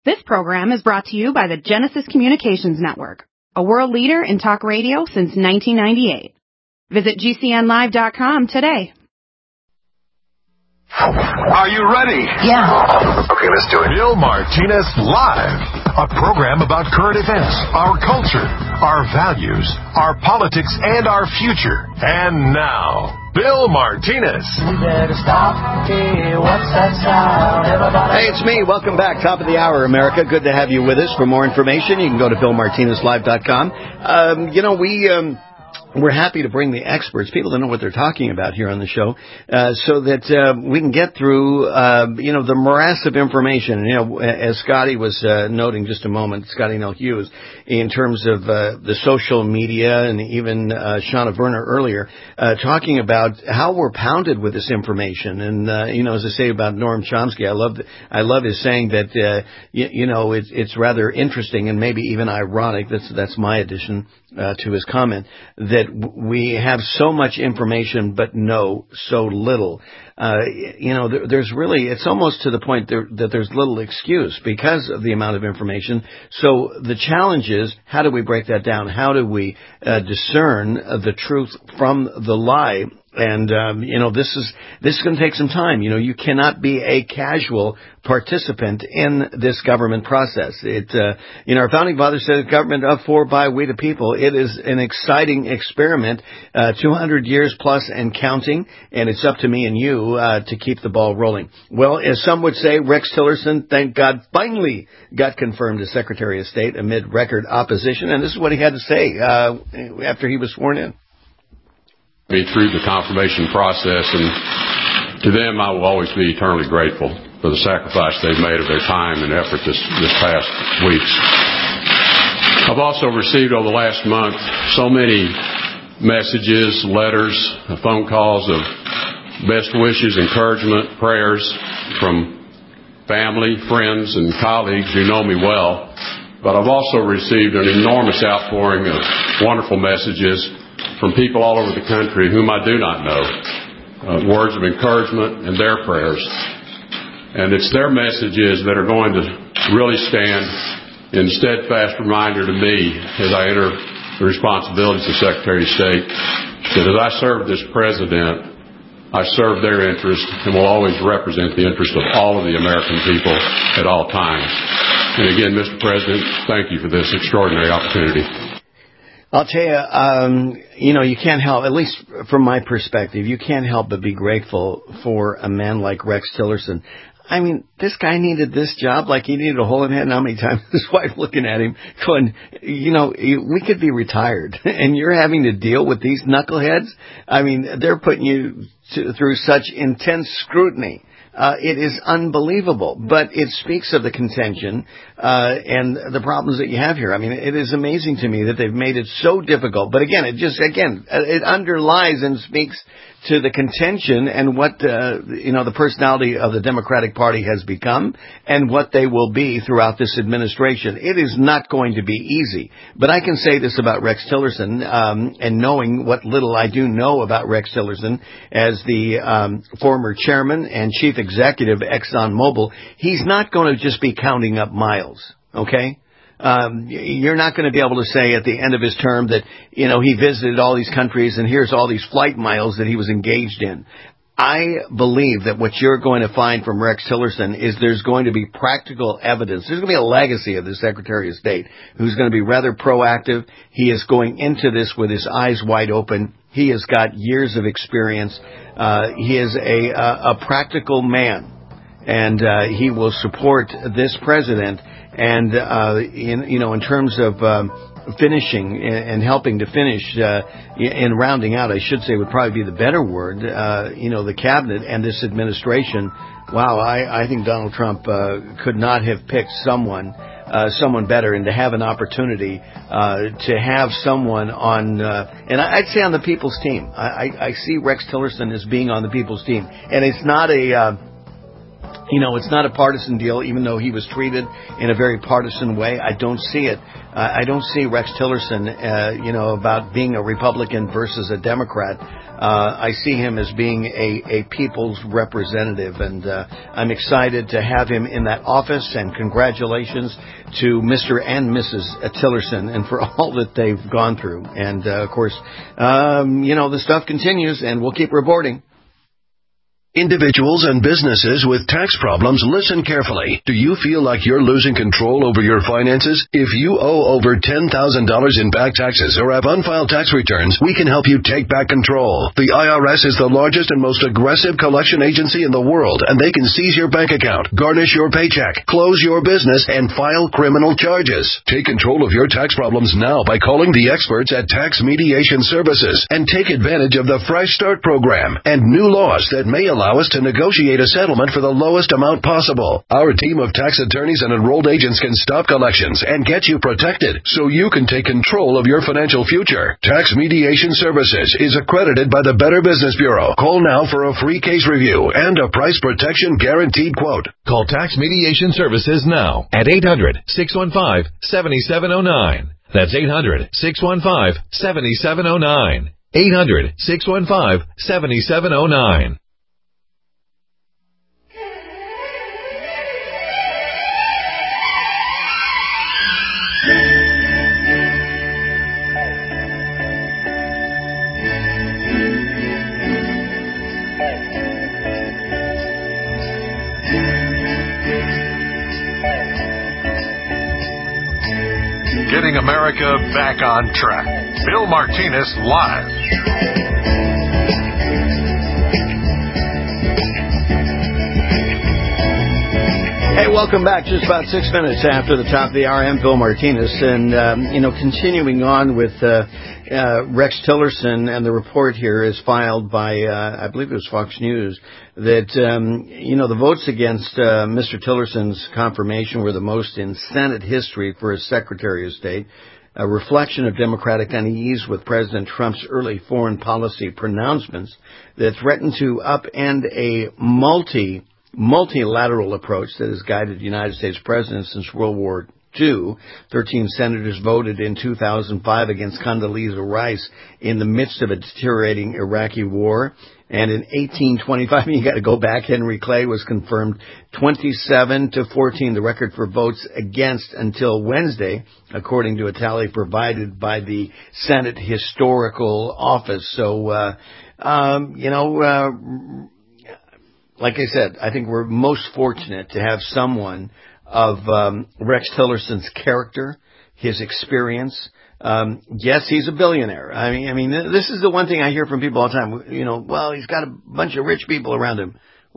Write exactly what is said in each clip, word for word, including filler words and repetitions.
This program is brought to you by the Genesis Communications Network, a world leader in talk radio since nineteen ninety-eight. Visit G C N live dot com today. Are you ready? Yeah. Okay, let's do it. Bill Martinez Live, a program about current events, our culture, our values, our politics, and our future. And now, Bill Martinez. We better stop. Hey, what's that sound? Everybody. Hey, it's me. Welcome back. Top of the hour, America. Good to have you with us. For more information, you can go to Bill Martinez Live dot com. Um, you know, we... Um, We're happy to bring the experts, people that know what they're talking about here on the show, uh, so that uh, we can get through, uh, you know, the morass of information. You know, as Scotty was uh, noting just a moment, Scotty Nell Hughes, in terms of uh, the social media, and even uh, Shauna Werner earlier, uh, talking about how we're pounded with this information. And, uh, you know, as I say about Noam Chomsky, I love I love his saying that, uh, you, you know, it's, it's rather interesting and maybe even ironic, that's, that's my addition uh, to his comment, that we have so much information but know so little. Uh, you know, there, there's really, it's almost to the point there, that there's little excuse because of the amount of information. So the challenge is, how do we break that down? How do we uh, discern uh, the truth from the lie? And, um, you know, this is, this is going to take some time. You know, you cannot be a casual participant in this government process. It, uh, you know, our founding fathers said government of, for, by, we the people. It is an exciting experiment, uh, two hundred years plus and counting, and it's up to me and you, uh, to keep the ball rolling. Well, as some would say, Rex Tillerson, thank God, finally got confirmed as Secretary of State amid record opposition, and this is what he had to say, uh, after he was sworn in. Me through the confirmation process, and to them I will always be eternally grateful for the sacrifice they've made of their time and effort this, this past weeks. I've also received over the last month so many messages, letters, phone calls of best wishes, encouragement, prayers from family, friends, and colleagues who know me well. But I've also received an enormous outpouring of wonderful messages from people all over the country whom I do not know, uh, words of encouragement and their prayers. And it's their messages that are going to really stand in steadfast reminder to me as I enter the responsibilities of Secretary of State, that as I serve this president, I serve their interest and will always represent the interest of all of the American people at all times. And again, Mister President, thank you for this extraordinary opportunity. I'll tell you, um, you know, you can't help, at least from my perspective, you can't help but be grateful for a man like Rex Tillerson. I mean, this guy needed this job like he needed a hole in the head. And how many times his wife looking at him going, you know, we could be retired and you're having to deal with these knuckleheads. I mean, they're putting you to, through such intense scrutiny. Uh, it is unbelievable, but it speaks of the contention uh, and the problems that you have here. I mean, it is amazing to me that they've made it so difficult. But again, it just, again, it underlies and speaks to the contention and what, uh, you know, the personality of the Democratic Party has become and what they will be throughout this administration. It is not going to be easy. But I can say this about Rex Tillerson, um, and knowing what little I do know about Rex Tillerson as the um, former chairman and chief executive of ExxonMobil, he's not going to just be counting up miles, okay? Um, you're not going to be able to say at the end of his term that, you know, he visited all these countries and here's all these flight miles that he was engaged in. I believe that what you're going to find from Rex Tillerson is there's going to be practical evidence. There's going to be a legacy of the Secretary of State who's going to be rather proactive. He is going into this with his eyes wide open. He has got years of experience. Uh, he is a, a, a practical man, and uh, he will support this president. And, uh, in, you know, in terms of um, finishing and helping to finish uh, and rounding out, I should say would probably be the better word, uh, you know, the cabinet and this administration. Wow, I, I think Donald Trump uh, could not have picked someone, uh, someone better, and to have an opportunity uh, to have someone on, uh, and I'd say on the people's team. I, I, I see Rex Tillerson as being on the people's team. And it's not a... Uh, You know, it's not a partisan deal, even though he was treated in a very partisan way. I don't see it. Uh, I don't see Rex Tillerson, uh, you know, about being a Republican versus a Democrat. Uh, I see him as being a, a people's representative, and uh, I'm excited to have him in that office, and congratulations to Mister and Missus Tillerson and for all that they've gone through. And, uh, of course, um, you know, the stuff continues, and we'll keep reporting. Individuals and businesses with tax problems, listen carefully. Do you feel like you're losing control over your finances? If you owe over ten thousand dollars in back taxes or have unfiled tax returns, we can help you take back control. The I R S is the largest and most aggressive collection agency in the world, and they can seize your bank account, garnish your paycheck, close your business, and file criminal charges. Take control of your tax problems now by calling the experts at Tax Mediation Services and take advantage of the Fresh Start program and new laws that may allow Allow us to negotiate a settlement for the lowest amount possible. Our team of tax attorneys and enrolled agents can stop collections and get you protected so you can take control of your financial future. Tax Mediation Services is accredited by the Better Business Bureau. Call now for a free case review and a price protection guaranteed quote. Call Tax Mediation Services now at eight hundred, six one five, seven seven zero nine. That's eight hundred, six one five, seven seven zero nine. eight hundred, six one five, seven seven zero nine. Getting America back on track. Bill Martinez live. Hey, welcome back. Just about six minutes after the top of the hour. I'm Bill Martinez, and um, you know, continuing on with uh, uh, Rex Tillerson, and the report here is filed by, uh, I believe it was Fox News, that um, you know the votes against uh, Mister Tillerson's confirmation were the most in Senate history for a Secretary of State. A reflection of Democratic unease with President Trump's early foreign policy pronouncements that threatened to upend a multi multilateral approach that has guided the United States president since World War Two. Thirteen senators voted in two thousand five against Condoleezza Rice in the midst of a deteriorating Iraqi war. And in eighteen twenty-five, you got to go back, Henry Clay was confirmed twenty-seven to fourteen, the record for votes against until Wednesday, according to a tally provided by the Senate Historical Office. So, uh, um, you know, uh, like I said, I think we're most fortunate to have someone of um, Rex Tillerson's character, his experience. Um, yes, he's a billionaire. I mean, I mean, this is the one thing I hear from people all the time. You know, well, he's got a bunch of rich people around him.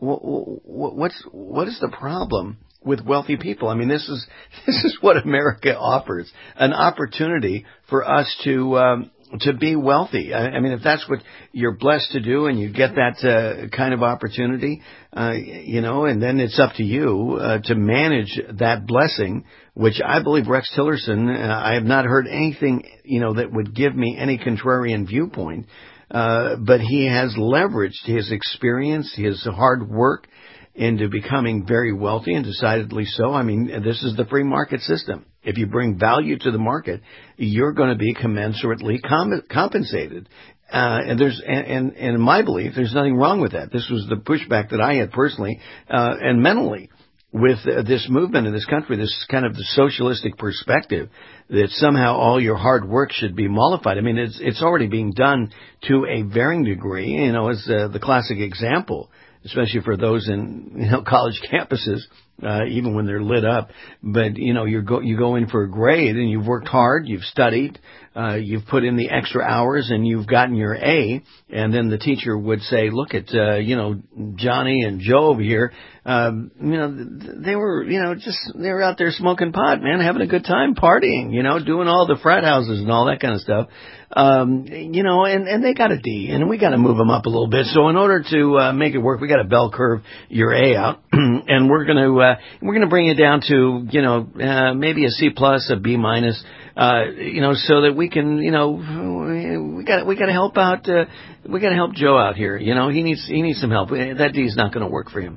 What's what is the problem with wealthy people? I mean, this is this is what America offers: an opportunity for us to um, to be wealthy. I, I mean, if that's what you're blessed to do, and you get that uh, kind of opportunity, uh, you know, and then it's up to you uh, to manage that blessing. Which I believe Rex Tillerson, uh, I have not heard anything, you know, that would give me any contrarian viewpoint. Uh, but he has leveraged his experience, his hard work into becoming very wealthy, and decidedly so. I mean, this is the free market system. If you bring value to the market, you're going to be commensurately com- compensated. Uh, and there's, and, and, and in my belief, there's nothing wrong with that. This was the pushback that I had personally, uh, and mentally, with uh, this movement in this country, this kind of the socialistic perspective that somehow all your hard work should be mollified. I mean, it's it's already being done to a varying degree, you know, as uh, the classic example, especially for those in, you know, college campuses, uh, even when they're lit up. But, you know, you go, you go in for a grade and you've worked hard, you've studied, uh, you've put in the extra hours and you've gotten your A. And then the teacher would say, look at, uh, you know, Johnny and Joe over here. Um, you know, they were, you know, just, they were out there smoking pot, man, having a good time, partying, you know, doing all the frat houses and all that kind of stuff. Um, you know, and, and they got a D, and we got to move them up a little bit. So in order to uh, make it work, we got to bell curve your A out, and we're going to uh, we're going to bring it down to, you know, uh, maybe a C plus, a B minus, uh, you know, so that we can, you know, we got we got to help out, uh, we got to help Joe out here. You know, he needs he needs some help. That D is not going to work for him.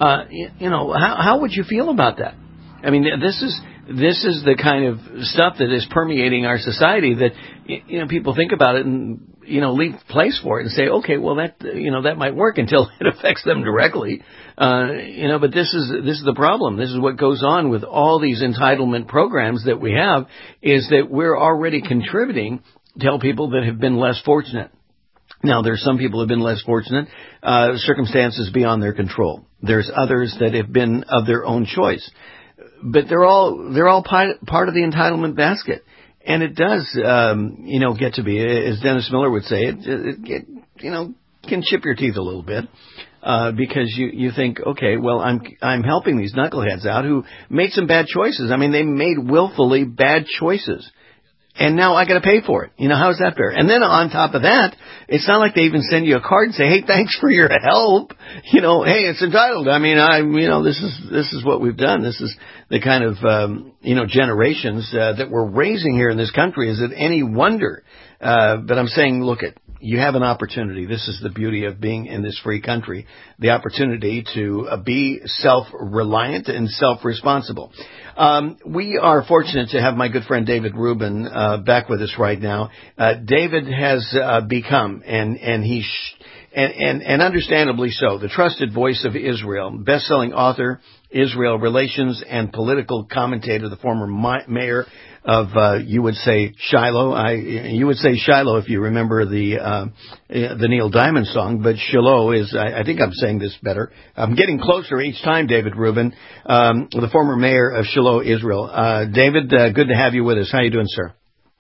Uh, you, you know, how, how would you feel about that? I mean, this is this is the kind of stuff that is permeating our society that, you know, people think about it and, you know, leave place for it and say, okay, well, that, you know, that might work until it affects them directly. Uh, you know, but this is, this is the problem. This is what goes on with all these entitlement programs that we have, is that we're already contributing to help people that have been less fortunate. Now, there's some people who have been less fortunate, uh, circumstances beyond their control. There's others that have been of their own choice. But they're all, they're all part of the entitlement basket. And it does, um, you know, get to be, as Dennis Miller would say, it, it, it you know, can chip your teeth a little bit. Uh, because you, you think, okay, well, I'm, I'm helping these knuckleheads out who made some bad choices. I mean, they made willfully bad choices. And now I got to pay for it. You know, how's that fair? And then on top of that, it's not like they even send you a card and say, "Hey, thanks for your help." You know, hey, it's entitled. I mean, I, you know, this is this is what we've done. This is the kind of um, you know generations uh, that we're raising here in this country. Is it any wonder? Uh, but I'm saying, look at. You have an opportunity. This is the beauty of being in this free country, the opportunity to uh, be self-reliant and self-responsible. Um, we are fortunate to have my good friend David Rubin uh, back with us right now. Uh, David has uh, become, and, and he, sh- and, and, and understandably so, the trusted voice of Israel, best-selling author, Israel relations and political commentator, the former mi- mayor of, uh, you would say Shiloh. I, you would say Shiloh if you remember the, uh, the Neil Diamond song, but Shiloh is, I, I think I'm saying this better. I'm getting closer each time, David Rubin, um, the former mayor of Shiloh, Israel. Uh, David, uh, good to have you with us. How are you doing, sir?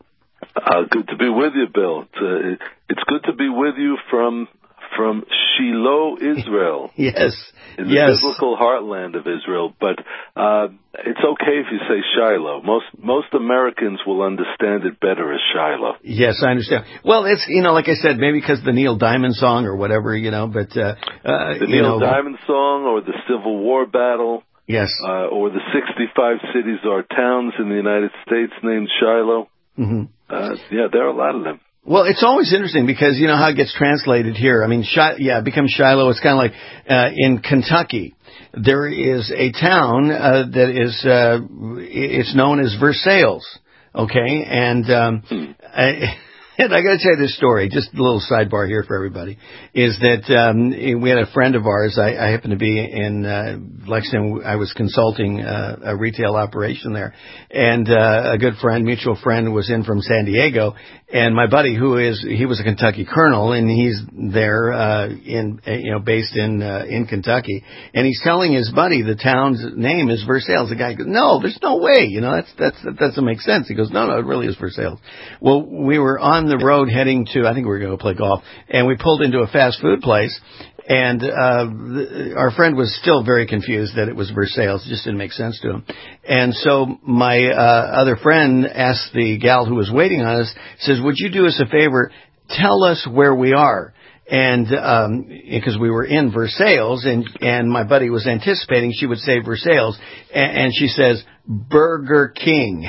Uh, good to be with you, Bill. It's, uh, it's good to be with you from, from Shiloh, Israel. Yes. In the yes. biblical heartland of Israel, but uh, it's okay if you say Shiloh. Most most Americans will understand it better as Shiloh. Yes, I understand. Well, it's, you know, like I said, maybe because the Neil Diamond song or whatever, you know, but uh, uh, the you Neil know, Diamond song or the Civil War battle. Yes. Uh, or the sixty-five cities or towns in the United States named Shiloh. Mm-hmm. Uh, yeah, there are a lot of them. Well, it's always interesting because, you know, how it gets translated here. I mean, Shi- yeah, it becomes Shiloh. It's kind of like uh, in Kentucky. There is a town uh, that is, uh, it's known as Versailles, okay? And um, I, and I got to tell you this story, just a little sidebar here for everybody, is that um, we had a friend of ours. I, I happened to be in uh, Lexington. I was consulting uh, a retail operation there. And uh, a good friend, mutual friend, was in from San Diego. And my buddy, who is, he was a Kentucky colonel, and he's there, uh, in, you know, based in, uh, in Kentucky. And he's telling his buddy the town's name is Versailles. The guy goes, "No, there's no way. You know, that's, that's, that doesn't make sense." He goes, "No, no, it really is Versailles." Well, we were on the road heading to, I think we were going to play golf, and we pulled into a fast food place. And uh the, our friend was still very confused that it was Versailles. It just didn't make sense to him. And so my uh other friend asked the gal who was waiting on us, says, "Would you do us a favor? Tell us where we are." And um because we were in Versailles, and and my buddy was anticipating she would say Versailles, and, and she says, "Burger King."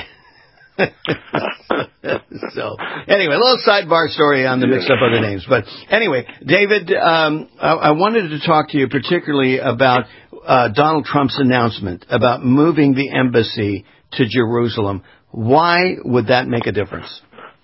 So anyway, a little sidebar story on the mix-up of the names. But anyway, David, um, I, I wanted to talk to you particularly about uh, Donald Trump's announcement about moving the embassy to Jerusalem. Why would that make a difference?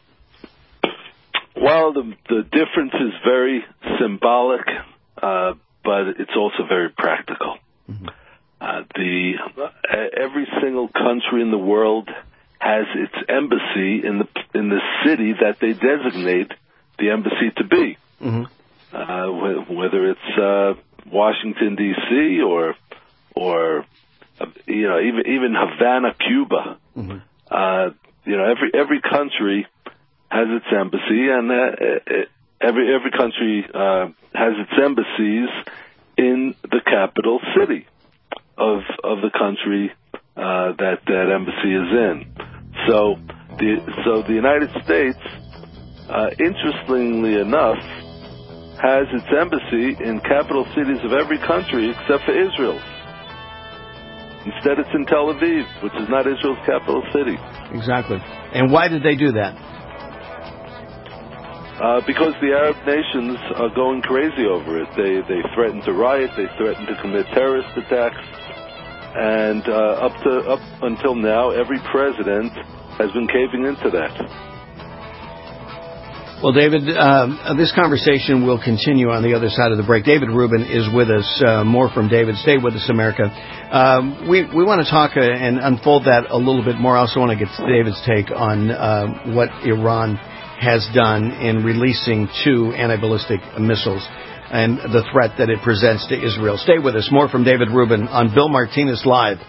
Well, the, the difference is very symbolic, uh, but it's also very practical. Mm-hmm. Uh, the uh, every single country in the world has its embassy in the in the city that they designate the embassy to be. Mm-hmm. Uh, whether it's uh, Washington D C or or uh, you know even even Havana, Cuba. Mm-hmm. Uh, you know every every country has its embassy, and uh, every every country uh, has its embassies in the capital city of of the country uh, that that embassy is in. So the so the United States, uh, interestingly enough, has its embassy in capital cities of every country except for Israel's. Instead, it's in Tel Aviv, which is not Israel's capital city. Exactly. And why did they do that? uh, because the Arab nations are going crazy over it. They they threaten to riot, they threaten to commit terrorist attacks, and uh, up to up until now, every president has been caving into that. Well, David, uh, this conversation will continue on the other side of the break. David Rubin is with us. Uh, more from David. Stay with us, America. Um, we we want to talk uh, and unfold that a little bit more. I also want to get David's take on uh, what Iran has done in releasing two anti-ballistic missiles and the threat that it presents to Israel. Stay with us. More from David Rubin on Bill Martinez Live.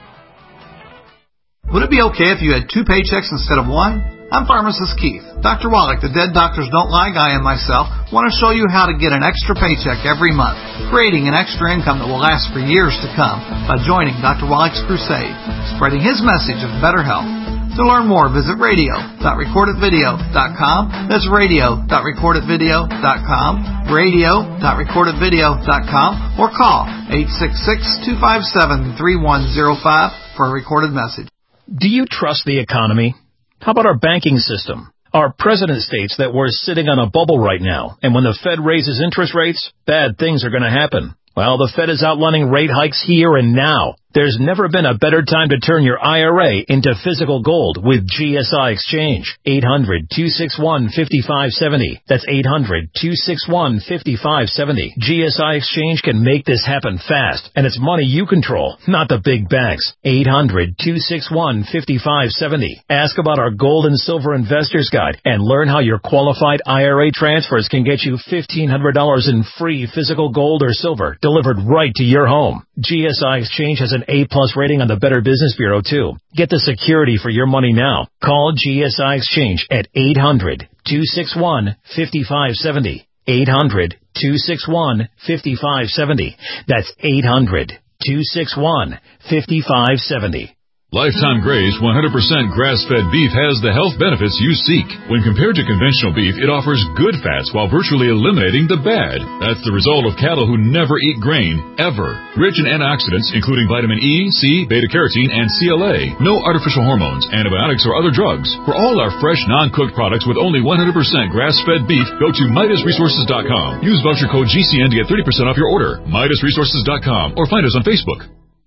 Would it be okay if you had two paychecks instead of one? I'm Pharmacist Keith. Doctor Wallach, the Dead Doctors Don't Lie guy, and myself want to show you how to get an extra paycheck every month, creating an extra income that will last for years to come by joining Doctor Wallach's crusade, spreading his message of better health. To learn more, visit radio dot record it video dot com. That's radio dot record it video dot com, radio dot record it video dot com, or call eight six six, two five seven, three one zero five for a recorded message. Do you trust the economy? How about our banking system? Our president states that we're sitting on a bubble right now, and when the Fed raises interest rates, bad things are going to happen. Well, the Fed is outlining rate hikes here and now. There's never been a better time to turn your I R A into physical gold with G S I Exchange. eight hundred, two six one, five five seven zero. That's eight hundred, two six one, five five seven zero. G S I Exchange can make this happen fast, and it's money you control, not the big banks. eight hundred, two six one, five five seven zero. Ask about our Gold and Silver Investors Guide and learn how your qualified I R A transfers can get you fifteen hundred dollars in free physical gold or silver delivered right to your home. G S I Exchange has an A-plus rating on the Better Business Bureau, too. Get the security for your money now. Call G S I Exchange at eight hundred, two six one, five five seven zero. eight hundred, two six one, five five seven zero. That's eight hundred, two six one, five five seven zero. Lifetime Graze one hundred percent grass-fed beef has the health benefits you seek. When compared to conventional beef, it offers good fats while virtually eliminating the bad. That's the result of cattle who never eat grain, ever. Rich in antioxidants, including vitamin E, C, beta-carotene, and C L A. No artificial hormones, antibiotics, or other drugs. For all our fresh, non-cooked products with only one hundred percent grass-fed beef, go to Midas Resources dot com. Use voucher code G C N to get thirty percent off your order. Midas Resources dot com or find us on Facebook.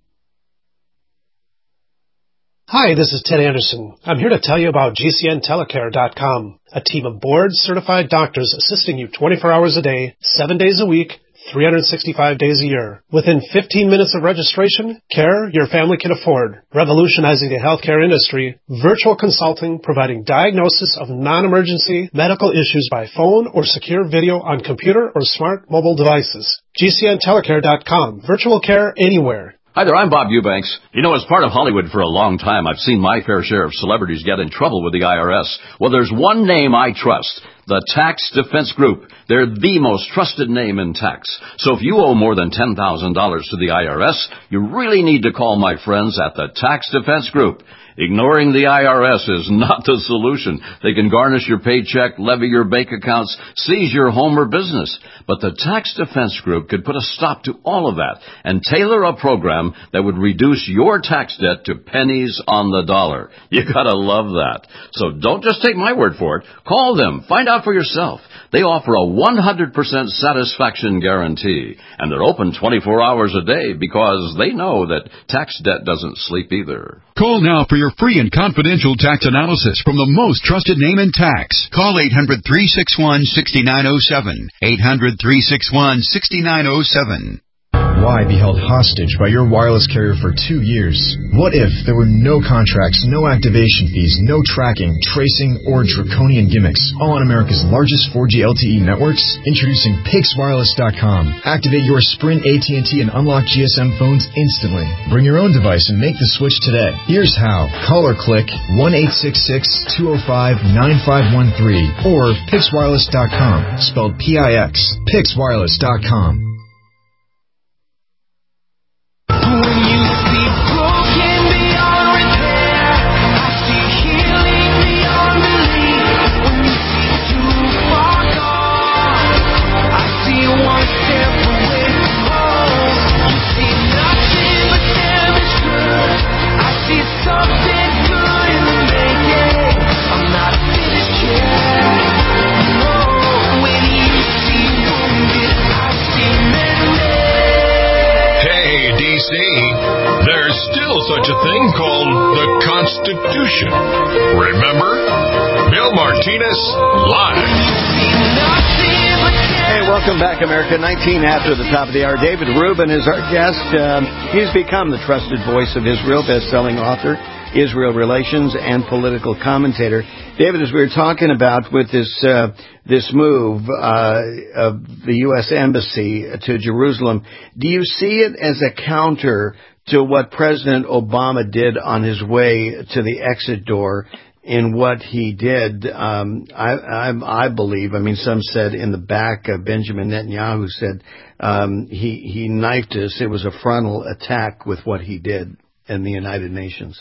Hi, this is Ted Anderson. I'm here to tell you about G C N telecare dot com, a team of board-certified doctors assisting you twenty-four hours a day, seven days a week, three hundred sixty-five days a year. Within fifteen minutes of registration, care your family can afford. Revolutionizing the healthcare industry, virtual consulting providing diagnosis of non-emergency medical issues by phone or secure video on computer or smart mobile devices. G C N telecare dot com, virtual care anywhere. Hi there, I'm Bob Eubanks. You know, as part of Hollywood for a long time, I've seen my fair share of celebrities get in trouble with the I R S. Well, there's one name I trust, the Tax Defense Group. They're the most trusted name in tax. So if you owe more than ten thousand dollars to the I R S, you really need to call my friends at the Tax Defense Group. Ignoring the I R S is not the solution. They can garnish your paycheck, levy your bank accounts, seize your home or business. But the Tax Defense Group could put a stop to all of that and tailor a program that would reduce your tax debt to pennies on the dollar. You gotta love that. So don't just take my word for it. Call them. Find out for yourself. They offer a one hundred percent satisfaction guarantee. And they're open twenty-four hours a day because they know that tax debt doesn't sleep either. Call now for your free and confidential tax analysis from the most trusted name in tax. Call eight hundred, three six one, six nine zero seven. eight hundred, three six one, six nine zero seven. Why be held hostage by your wireless carrier for two years? What if there were no contracts, no activation fees, no tracking, tracing, or draconian gimmicks, all on America's largest four G L T E networks? Introducing Pix Wireless dot com. Activate your Sprint, A T and T, and unlock G S M phones instantly. Bring your own device and make the switch today. Here's how. Call or click one eight six six, two zero five, nine five one three or Pix Wireless dot com, spelled P I X. Pix Wireless dot com. prostitution. Remember? Bill Martinez, live. Hey, welcome back, America. nineteen after the top of the hour. David Rubin is our guest. Um, he's become the trusted voice of Israel, best-selling author, Israel relations, and political commentator. David, as we were talking about with this uh, this move uh, of the U S Embassy to Jerusalem, do you see it as a counter to what President Obama did on his way to the exit door? In what he did, um, I, I, I believe, I mean, some said in the back, uh, Benjamin Netanyahu said um, he, he knifed us. It was a frontal attack with what he did in the United Nations.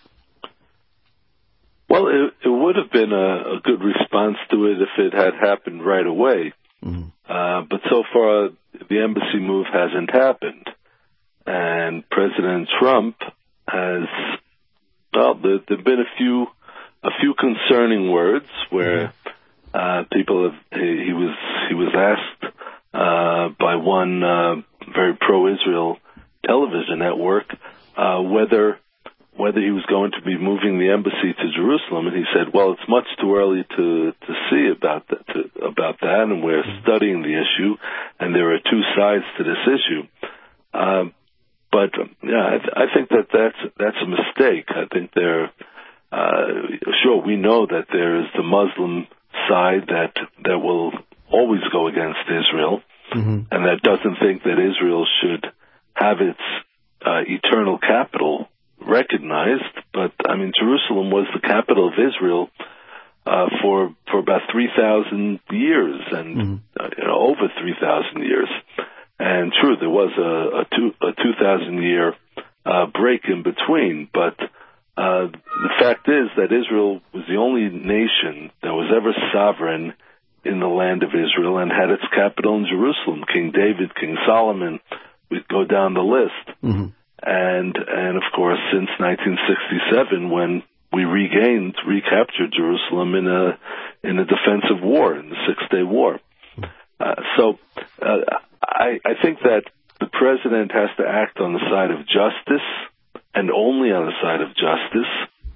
Well, it, it would have been a, a good response to it if it had happened right away. Mm-hmm. Uh, but so far, the embassy move hasn't happened. And President Trump has, well, there have been a few A few concerning words where uh, people have, he, he was he was asked uh, by one uh, very pro-Israel television network uh, whether whether he was going to be moving the embassy to Jerusalem, and he said, "Well, it's much too early to to see about that to, about that, and we're studying the issue, and there are two sides to this issue." Uh, but yeah, I, th- I think that that's that's a mistake. I think there. Uh, sure, we know that there is the Muslim side that that will always go against Israel, mm-hmm. and that doesn't think that Israel should have its uh, eternal capital recognized. But I mean, Jerusalem was the capital of Israel uh, for for about three thousand years, and mm-hmm. uh, you know, over three thousand years. And true, there was a, a two a two thousand year uh, break in between, but. Uh, the fact is that Israel was the only nation that was ever sovereign in the land of Israel and had its capital in Jerusalem. King David, King Solomon, we'd go down the list. Mm-hmm. And, and of course, since nineteen sixty-seven, when we regained, recaptured Jerusalem in a, in a defensive war, in the Six-Day War. Uh, so, uh, I, I think that the president has to act on the side of justice, and only on the side of justice,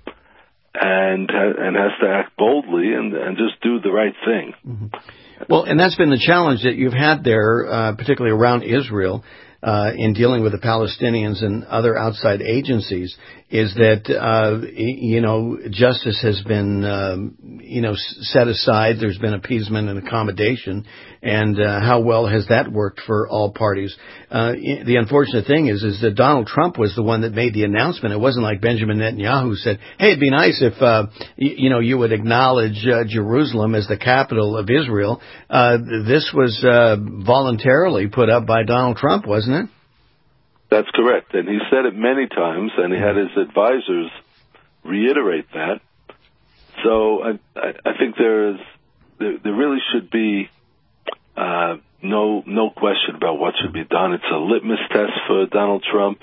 and and has to act boldly and, and just do the right thing. Mm-hmm. Well, and that's been the challenge that you've had there, uh, particularly around Israel, uh, in dealing with the Palestinians and other outside agencies, is that, uh, you know, justice has been, um, you know, set aside. There's been appeasement and accommodation. And uh, how well has that worked for all parties? Uh, the unfortunate thing is, is that Donald Trump was the one that made the announcement. It wasn't like Benjamin Netanyahu said, hey, it'd be nice if, uh, you, you know, you would acknowledge uh, Jerusalem as the capital of Israel. Uh, this was uh, voluntarily put up by Donald Trump, wasn't it? That's correct. And he said it many times, and he had his advisors reiterate that. So I, I, I think there is, there, there really should be uh, no no question about what should be done. It's a litmus test for Donald Trump,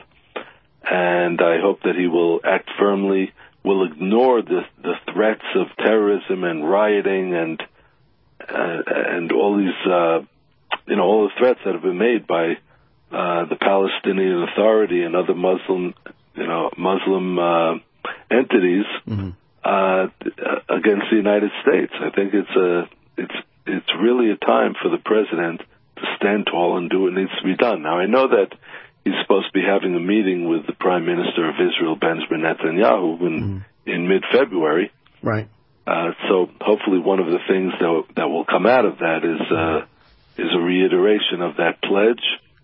and I hope that he will act firmly, will ignore the, the threats of terrorism and rioting and uh, and all these, uh, you know, all the threats that have been made by Uh, the Palestinian Authority and other Muslim, you know, Muslim uh, entities mm-hmm. uh, against the United States. I think it's a, it's, it's really a time for the president to stand tall and do what needs to be done. Now, I know that he's supposed to be having a meeting with the Prime Minister of Israel, Benjamin Netanyahu, in, mm-hmm. in mid-February. Right. Uh, so hopefully, one of the things that that will come out of that is uh, is a reiteration of that pledge.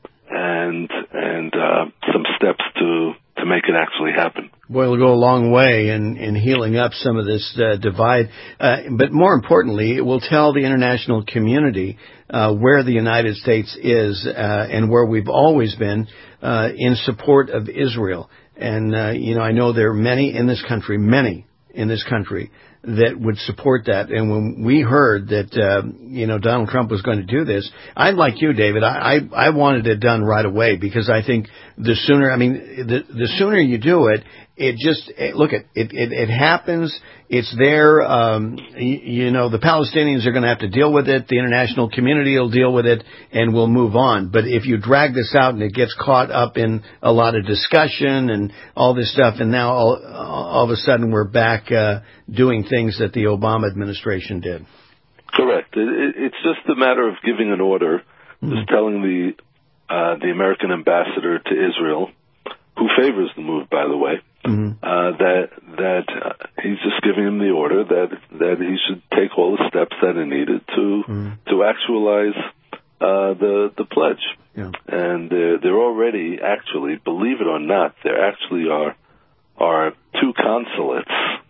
And and uh, some steps to to make it actually happen. Well, it'll go a long way in, in healing up some of this uh, divide. Uh, but more importantly, it will tell the international community uh, where the United States is uh, and where we've always been uh, in support of Israel. And, uh, you know, I know there are many in this country, many in this country that would support that. And when we heard that, uh, you know, Donald Trump was going to do this, I'm like you, David. I, I, I wanted it done right away because I think the sooner, I mean, the, the sooner you do it, it just, it, look, it, it, it happens. It's there. Um, you, you know, the Palestinians are going to have to deal with it. The international community will deal with it, and we'll move on. But if you drag this out and it gets caught up in a lot of discussion and all this stuff, and now all, all of a sudden we're back uh, doing things that the Obama administration did. Correct. It, it, it's just a matter of giving an order, mm-hmm. just telling the uh, the American ambassador to Israel, who favors the move, by the way, mm-hmm. uh, that that uh, he's just giving him the order that that he should take all the steps that are needed to mm-hmm. to actualize uh, the the pledge. Yeah. And they're, they're already actually, believe it or not, there actually are are two consulates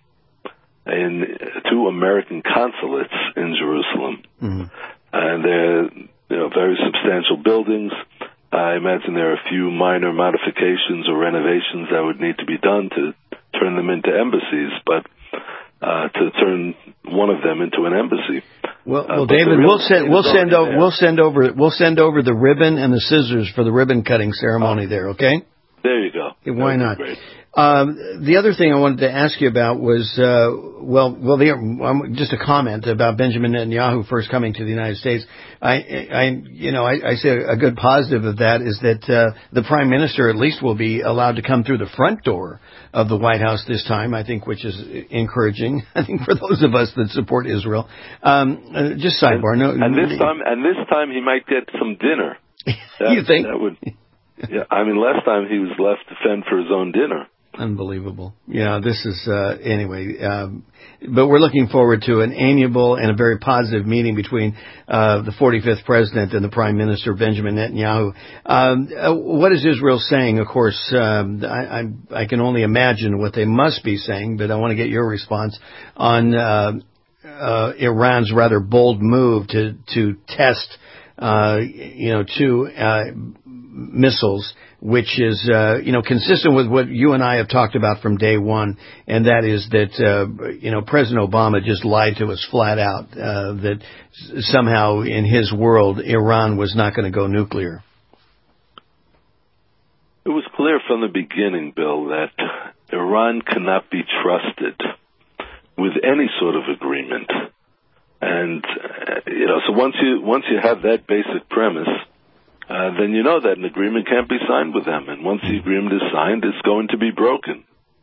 in two American consulates in Jerusalem, mm-hmm. and they're you know very substantial buildings. I imagine there are a few minor modifications or renovations that would need to be done to turn them into embassies, but uh, to turn one of them into an embassy. Well, well, uh, David, we'll send we'll send over there. we'll send over we'll send over the ribbon and the scissors for the ribbon cutting ceremony. Oh. There, okay? There you go. Why not? Um, the other thing I wanted to ask you about was, uh, well, well, the, um, just a comment about Benjamin Netanyahu first coming to the United States. I, I, you know, I, I say a good positive of that is that uh, the Prime Minister at least will be allowed to come through the front door of the White House this time, I think, which is encouraging. I think for those of us that support Israel. Um, uh, just sidebar. No, and this time, and this time he might get some dinner. That, you think? That would. Yeah, I mean, last time he was left to fend for his own dinner. Unbelievable. Yeah, this is, uh, anyway, um, but we're looking forward to an amiable and a very positive meeting between, uh, the forty-fifth president and the Prime Minister, Benjamin Netanyahu. Um, uh, what is Israel saying? Of course, um, I, I, I can only imagine what they must be saying, but I want to get your response on, uh, uh, Iran's rather bold move to, to test, uh, you know, two, uh, missiles, which is, uh, you know, consistent with what you and I have talked about from day one, and that is that, uh, you know, President Obama just lied to us flat out, uh, that somehow in his world, Iran was not going to go nuclear. It was clear from the beginning, Bill, that Iran cannot be trusted with any sort of agreement. And, uh, you know, so once you, once you have that basic premise, Uh, then you know that an agreement can't be signed with them. And once the agreement is signed, it's going to be broken.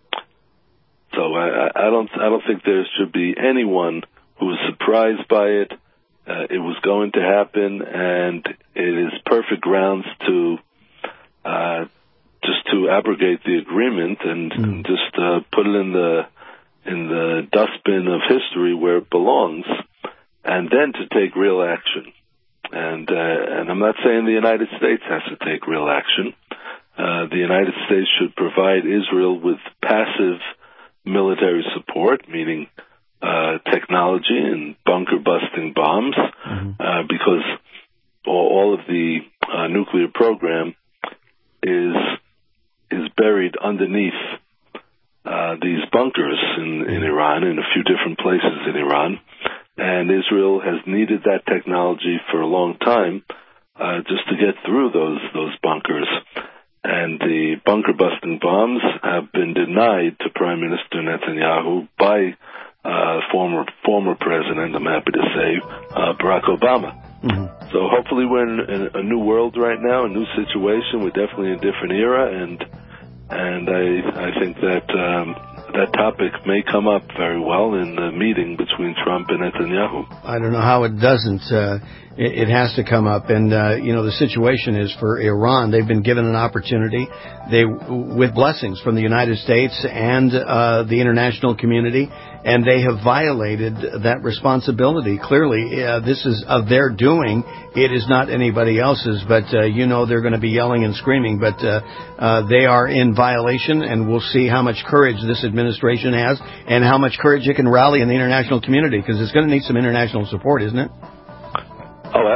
So I, I don't I don't think there should be anyone who is surprised by it. Uh, it was going to happen, and it is perfect grounds to uh, just to abrogate the agreement and, mm. and just uh, put it in the in the dustbin of history where it belongs, and then to take real action. And uh, and I'm not saying the United States has to take real action. Uh, the United States should provide Israel with passive military support, meaning uh, technology and bunker-busting bombs, mm-hmm. uh, because all, all of the uh, nuclear program is is buried underneath uh, these bunkers in, in Iran, in a few different places in Iran. And Israel has needed that technology for a long time, uh, just to get through those those bunkers. And the bunker-busting bombs have been denied to Prime Minister Netanyahu by uh, former former president, I'm happy to say, uh, Barack Obama. Mm-hmm. So hopefully we're in, in a new world right now, a new situation. We're definitely in a different era, and and I I think that. Um, That topic may come up very well in the meeting between Trump and Netanyahu. I don't know how it doesn't. Uh, it, it has to come up. And, uh, you know, the situation is for Iran. They've been given an opportunity they with blessings from the United States and uh, the international community, and they have violated that responsibility. Clearly, uh, this is of their doing. It is not anybody else's. But, uh, you know, they're going to be yelling and screaming. But uh, uh, they are in violation, and we'll see how much courage this administration administration has and how much courage it can rally in the international community, because it's going to need some international support, isn't it? Oh,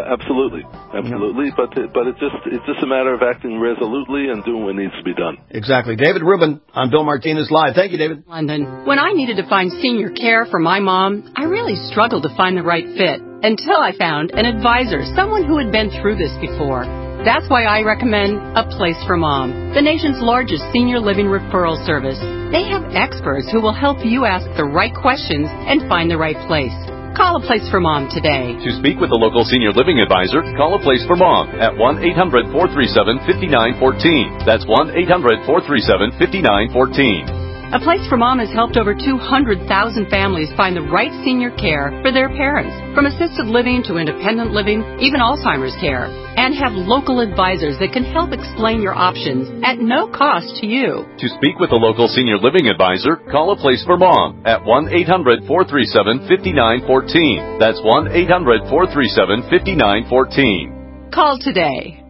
absolutely, absolutely. Yeah. But but it's just it's just a matter of acting resolutely and doing what needs to be done. Exactly. David Rubin on Bill Martinez Live. Thank you, David. London. When I needed to find senior care for my mom, I really struggled to find the right fit until I found an advisor, someone who had been through this before. That's why I recommend A Place for Mom, the nation's largest senior living referral service. They have experts who will help you ask the right questions and find the right place. Call A Place for Mom today. To speak with a local senior living advisor, call A Place for Mom at one eight hundred, four three seven, five nine one four. That's one eight hundred, four three seven, five nine one four. A Place for Mom has helped over two hundred thousand families find the right senior care for their parents, from assisted living to independent living, even Alzheimer's care, and have local advisors that can help explain your options at no cost to you. To speak with a local senior living advisor, call A Place for Mom at one eight hundred, four three seven, five nine one four. That's one eight hundred, four three seven, five nine one four. Call today.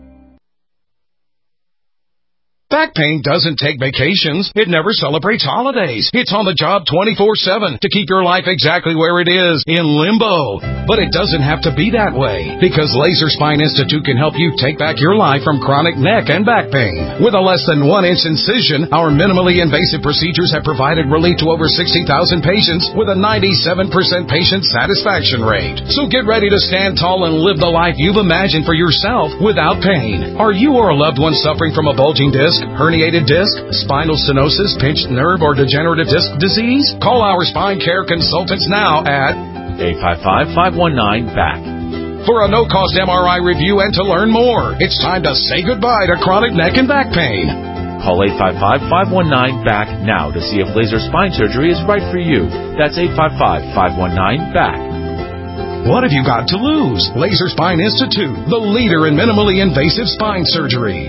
Back pain doesn't take vacations. It never celebrates holidays. It's on the job twenty-four seven to keep your life exactly where it is, in limbo. But it doesn't have to be that way, because Laser Spine Institute can help you take back your life from chronic neck and back pain. With a less than one inch incision, our minimally invasive procedures have provided relief to over sixty thousand patients with a ninety-seven percent patient satisfaction rate. So get ready to stand tall and live the life you've imagined for yourself without pain. Are you or a loved one suffering from a bulging disc, herniated disc, spinal stenosis, pinched nerve, or degenerative disc disease? Call our spine care consultants now at eight five five, five one nine, B A C for a no-cost M R I review and to learn more. It's time to say goodbye to chronic neck and back pain. Call eight five five, five one nine, B A C now to see if laser spine surgery is right for you. That's eight five five, five one nine, B A C. What have you got to lose? Laser Spine Institute, the leader in minimally invasive spine surgery.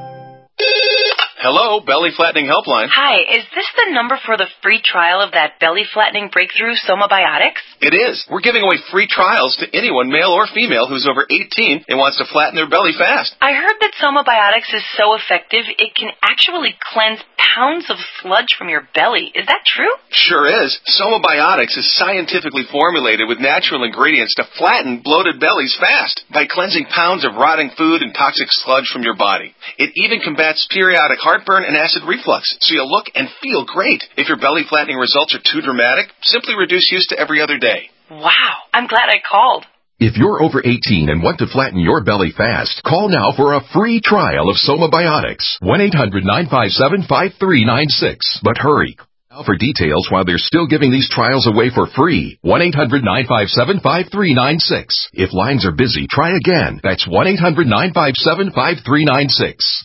Hello, Belly Flattening Helpline. Hi, is this the number for the free trial of that belly flattening breakthrough Somabiotics? It is. We're giving away free trials to anyone, male or female, who's over eighteen and wants to flatten their belly fast. I heard that Somabiotics is so effective it can actually cleanse pounds of sludge from your belly. Is that true? Sure is. Somabiotics is scientifically formulated with natural ingredients to flatten bloated bellies fast by cleansing pounds of rotting food and toxic sludge from your body. It even combats periodic heartburn and acid reflux, so you'll look and feel great. If your belly flattening results are too dramatic, simply reduce use to every other day. Wow, I'm glad I called. If you're over eighteen and want to flatten your belly fast, call now for a free trial of Somabiotics. one eight hundred, nine five seven, five three nine six. But hurry. Now for details while they're still giving these trials away for free. one eight hundred, nine five seven, five three nine six. If lines are busy, try again. That's one eight hundred, nine five seven, five three nine six.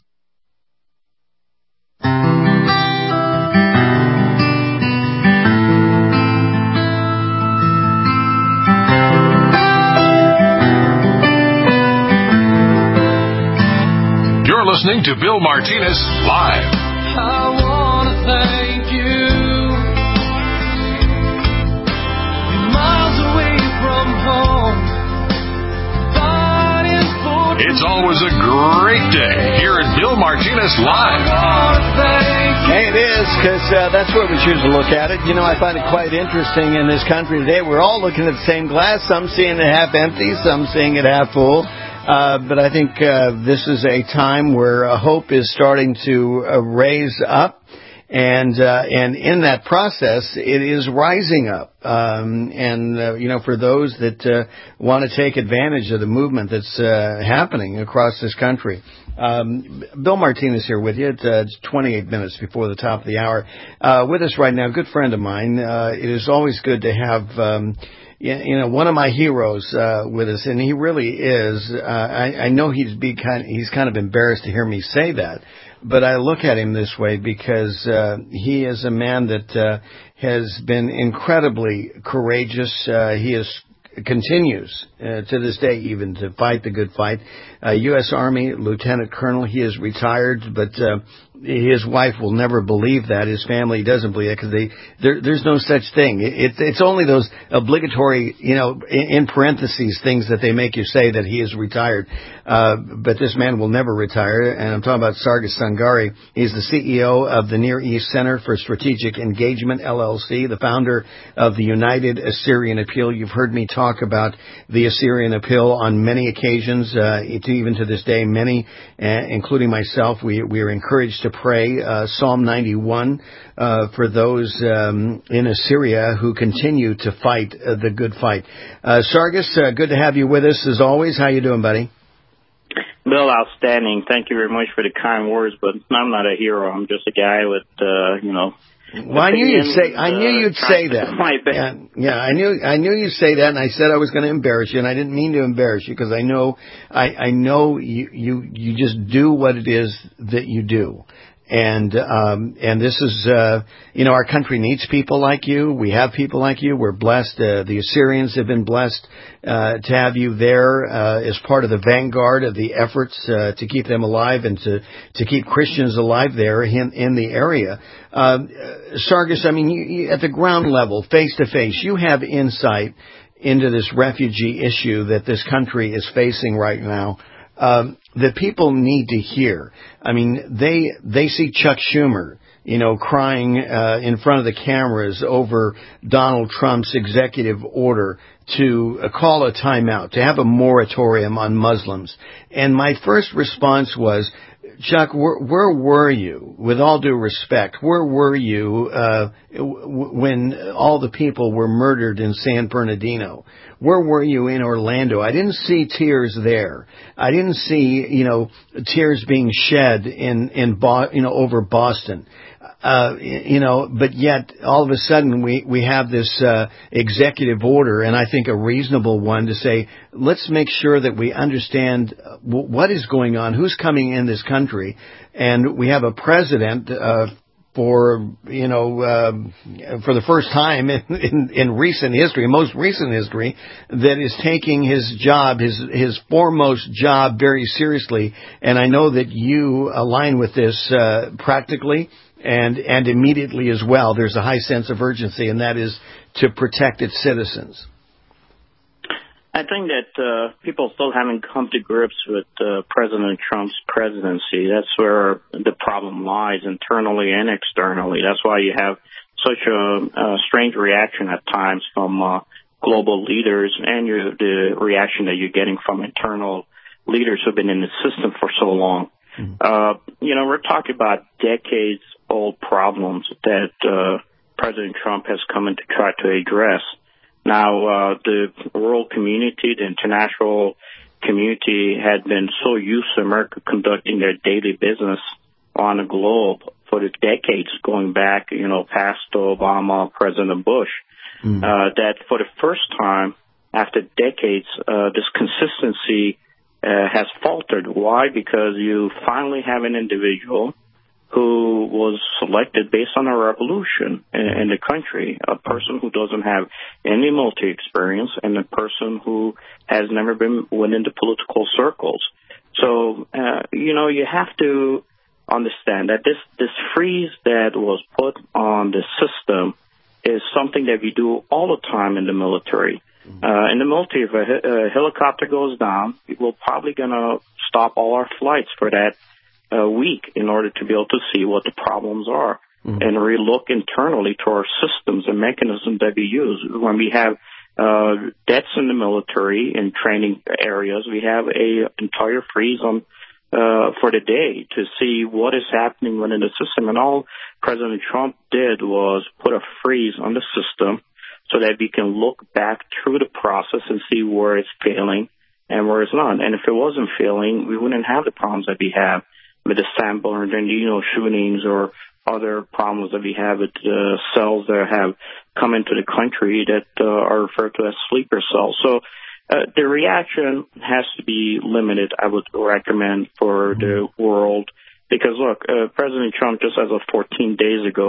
You're listening to Bill Martinez Live. I want to thank you. You're miles away from home. It's always a great day here at Bill Martinez Live. Hey, it is, because uh, that's where we choose to look at it. You know, I find it quite interesting in this country today. We're all looking at the same glass, some seeing it half empty, some seeing it half full. Uh, but I think uh, this is a time where uh, hope is starting to uh, raise up. And uh, and in that process, it is rising up. Um, and, uh, you know, for those that uh, want to take advantage of the movement that's uh, happening across this country. Um, Bill Martinez here with you. It's, uh, it's twenty-eight minutes before the top of the hour. Uh, with us right now, a good friend of mine. Uh, it is always good to have... Um, You know, one of my heroes uh, with us, and he really is. Uh, I, I know he's be kind. He's kind of embarrassed to hear me say that, but I look at him this way because uh, he is a man that uh, has been incredibly courageous. Uh, he is continues uh, to this day even to fight the good fight. Uh, U S Army Lieutenant Colonel. He is retired, but uh, his wife will never believe that. His family doesn't believe it because they there, there's no such thing. It, it's it's only those obligatory, you know, in, in parentheses things that they make you say that he is retired. Uh, but this man will never retire. And I'm talking about Sargis Sangari. He's the C E O of the Near East Center for Strategic Engagement, L L C, the founder of the United Assyrian Appeal. You've heard me talk about the Assyrian Appeal on many occasions, uh, even to this day. Many, uh, including myself, we, we are encouraged to pray uh, Psalm ninety-one uh, for those um, in Assyria who continue to fight uh, the good fight. Uh, Sargis, uh, good to have you with us as always. How you doing, buddy? Bill, outstanding. Thank you very much for the kind words, but I'm not a hero. I'm just a guy with, uh, you know. Well, I knew you'd say. I knew you'd uh, say that. Yeah, yeah, I knew. I knew you'd say that, and I said I was going to embarrass you, and I didn't mean to embarrass you because I know, I, I know you, you, you just do what it is that you do. And, um, and this is, uh, you know, our country needs people like you. We have people like you. We're blessed. Uh, the Assyrians have been blessed, uh, to have you there, uh, as part of the vanguard of the efforts, uh, to keep them alive and to, to keep Christians alive there in, in the area. Um, Sargis, I mean, you, you, at the ground level, face to face, you have insight into this refugee issue that this country is facing right now. Um, that people need to hear. I mean, they they see Chuck Schumer, you know, crying uh, in front of the cameras over Donald Trump's executive order to uh, call a timeout, to have a moratorium on Muslims. And my first response was, Chuck, where, where were you, with all due respect, where were you uh, w- when all the people were murdered in San Bernardino? Where were you in Orlando? I didn't see tears there. I didn't see, you know, tears being shed in, in Bo- you know, over Boston. Uh, you know, but yet all of a sudden we, we have this, uh, executive order, and I think a reasonable one, to say, let's make sure that we understand w- what is going on, who's coming in this country. And we have a president, uh, for, you know, uh, for the first time in, in, in recent history, most recent history, that is taking his job, his, his foremost job very seriously. And I know that you align with this, uh, practically. And, and immediately as well. There's a high sense of urgency, and that is to protect its citizens. I think that uh, people still haven't come to grips with uh, President Trump's presidency. That's where the problem lies, internally and externally. That's why you have such a, a strange reaction at times from uh, global leaders, and you're, the reaction that you're getting from internal leaders who've been in the system for so long. Mm-hmm. Uh, you know, we're talking about decades old problems that uh, President Trump has come in to try to address. Now, uh, the world community, the international community, had been so used to America conducting their daily business on the globe for the decades going back, you know, past Obama, President Bush, mm. uh, that for the first time after decades, uh, this consistency uh, has faltered. Why? Because you finally have an individual who was selected based on a revolution in, in the country, a person who doesn't have any military experience, and a person who has never been went into political circles. So, uh, you know, you have to understand that this, this freeze that was put on the system is something that we do all the time in the military. Uh, in the military, if a, a helicopter goes down, we're probably going to stop all our flights for that a week in order to be able to see what the problems are, mm-hmm. and relook internally to our systems and mechanisms that we use. When we have uh, deaths in the military in training areas, we have a entire freeze on uh, for the day to see what is happening within the system. And all President Trump did was put a freeze on the system so that we can look back through the process and see where it's failing and where it's not. And if it wasn't failing, we wouldn't have the problems that we have with the San Bernardino shootings or other problems that we have with uh, cells that have come into the country that uh, are referred to as sleeper cells. So uh, the reaction has to be limited, I would recommend, for mm-hmm. the world. Because, look, uh, President Trump, just as of fourteen days ago,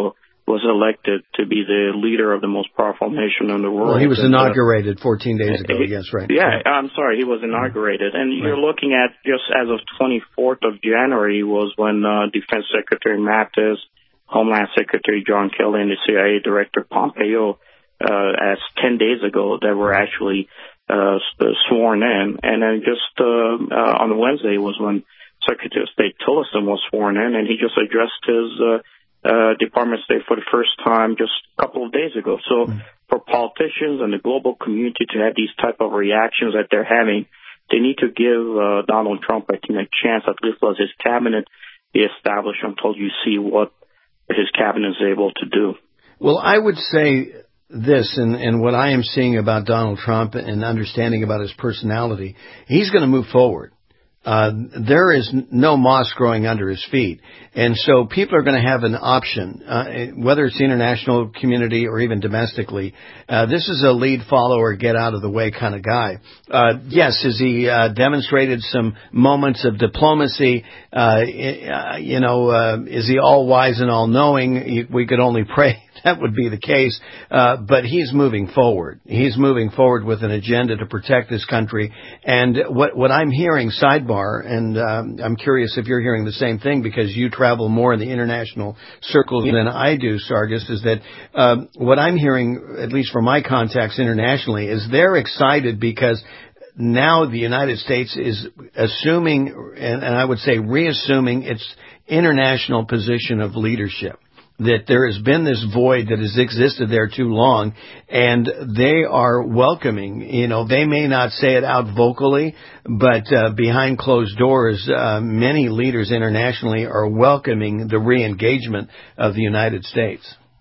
was elected to be the leader of the most powerful nation in the world. Well, he was and, inaugurated uh, fourteen days ago, he, yes, right. Yeah, right. I'm sorry, he was inaugurated. And right. You're looking at just as of twenty-fourth of January was when uh, Defense Secretary Mattis, Homeland Secretary John Kelly, and the C I A Director Pompeo, uh, as ten days ago, that were actually uh, sworn in. And then just uh, uh, on Wednesday was when Secretary of State Tillerson was sworn in, and he just addressed his uh, uh, Department of State for the first time just a couple of days ago. So mm. for politicians and the global community to have these type of reactions that they're having, they need to give uh, Donald Trump, I think, a chance, at least let his cabinet be established until you see what his cabinet is able to do. Well, I would say this, and, and what I am seeing about Donald Trump and understanding about his personality, he's going to move forward. Uh, there is no moss growing under his feet. And so people are going to have an option, uh, whether it's the international community or even domestically. Uh, this is a lead follower, get out of the way kind of guy. Uh, yes, has he uh, demonstrated some moments of diplomacy? Uh, you know, uh, is he all wise and all knowing? We could only pray that would be the case. Uh, but he's moving forward. He's moving forward with an agenda to protect this country. And what, what I'm hearing, sidebar, and um, I'm curious if you're hearing the same thing because you travel more in the international circles than I do, Sargis, is that um, what I'm hearing, at least from my contacts internationally, is they're excited because now the United States is assuming, and, and I would say reassuming, its international position of leadership. That there has been this void that has existed there too long, and they are welcoming. You know, they may not say it out vocally, but uh, behind closed doors, uh, many leaders internationally are welcoming the re-engagement of the United States.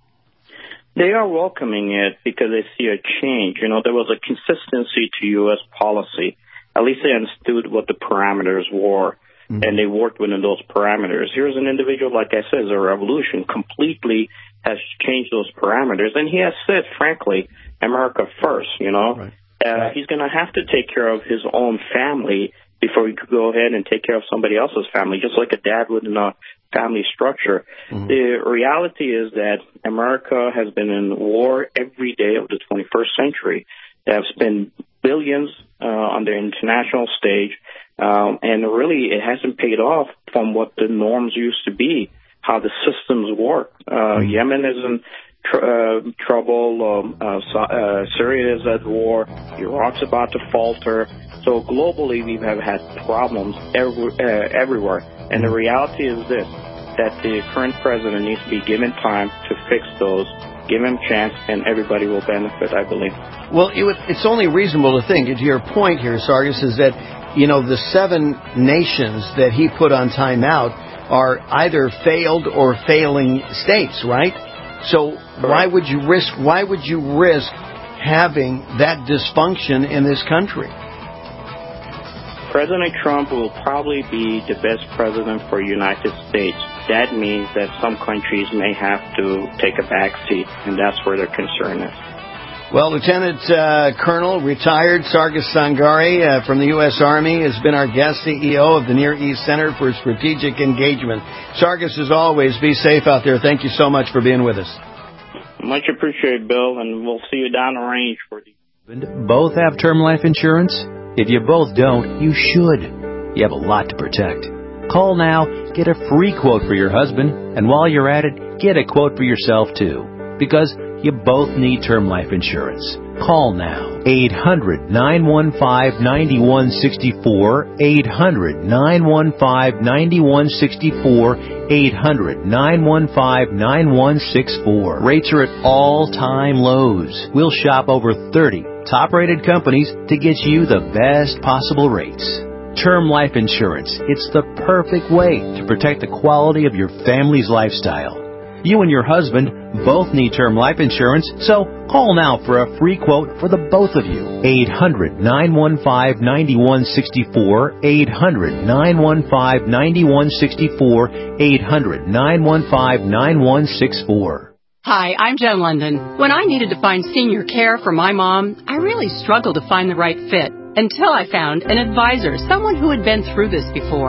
They are welcoming it because they see a change. You know, there was a consistency to U S policy. At least they understood what the parameters were. Mm-hmm. And they worked within those parameters. Here's an individual, like I said, is a revolution, completely has changed those parameters. And he has said, frankly, America first, you know. Right. Uh, right. He's going to have to take care of his own family before he could go ahead and take care of somebody else's family, just like a dad would in a family structure. Mm-hmm. The reality is that America has been in war every day of the twenty-first century. They have spent billions uh, on the international stage. Um, and really, it hasn't paid off from what the norms used to be, how the systems work. Uh, mm-hmm. Yemen is in tr- uh, trouble. Um, uh, so, uh, Syria is at war. Iraq's about to falter. So globally, we have had problems every, uh, everywhere. And the reality is this, that the current president needs to be given time to fix those. Give him a chance, and everybody will benefit, I believe. Well, it would, it's only reasonable to think, and to your point here, Sargis, is that, you know, the seven nations that he put on timeout are either failed or failing states, right? So Correct. why would you risk, why would you risk having that dysfunction in this country? President Trump will probably be the best president for the United States. That means that some countries may have to take a back seat, and that's where their concern is. Well, Lieutenant uh, Colonel, retired Sargis Sangari uh, from the U S Army has been our guest, C E O of the Near East Center for Strategic Engagement. Sargis, as always, be safe out there. Thank you so much for being with us. Much appreciated, Bill, and we'll see you down the range for the... Both have term life insurance? If you both don't, you should. You have a lot to protect. Call now, get a free quote for your husband, and while you're at it, get a quote for yourself, too. Because you both need term life insurance. Call now. eight hundred, nine one five, nine one six four. eight hundred, nine one five, nine one six four. eight hundred, nine one five, nine one six four. Rates are at all-time lows. We'll shop over thirty top-rated companies to get you the best possible rates. Term life insurance. It's the perfect way to protect the quality of your family's lifestyle. You and your husband both need term life insurance, so call now for a free quote for the both of you. eight hundred, nine one five, nine one six four. eight hundred, nine one five, nine one six four. eight hundred, nine one five, nine one six four. Hi, I'm Jen London. When I needed to find senior care for my mom, I really struggled to find the right fit until I found an advisor, someone who had been through this before.